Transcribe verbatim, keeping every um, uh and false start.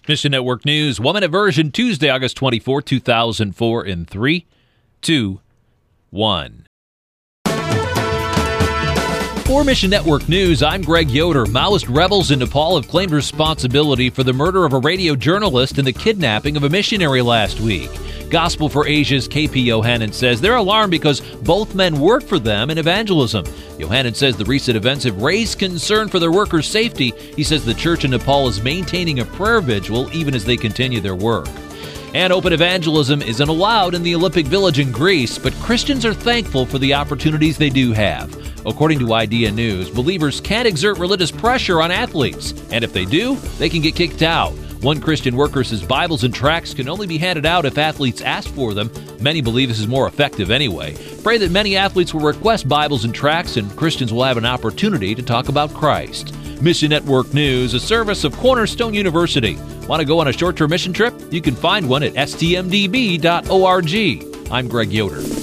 Mission Network News, one-minute version, Tuesday, August twenty-fourth, two thousand four, in three, two, one. For Mission Network News, I'm Greg Yoder. Maoist rebels in Nepal have claimed responsibility for the murder of a radio journalist and the kidnapping of a missionary last week. Gospel for Asia's K P Yohanan says they're alarmed because both men work for them in evangelism. Yohanan says the recent events have raised concern for their workers' safety. He says the church in Nepal is maintaining a prayer vigil even as they continue their work. And open evangelism isn't allowed in the Olympic Village in Greece, but Christians are thankful for the opportunities they do have. According to Idea News, believers can't exert religious pressure on athletes, and if they do, they can get kicked out. One Christian worker says Bibles and tracts can only be handed out if athletes ask for them. Many believe this is more effective anyway. Pray that many athletes will request Bibles and tracts, and Christians will have an opportunity to talk about Christ. Mission Network News, a service of Cornerstone University. Want to go on a short-term mission trip? You can find one at s t m d b dot org. I'm Greg Yoder.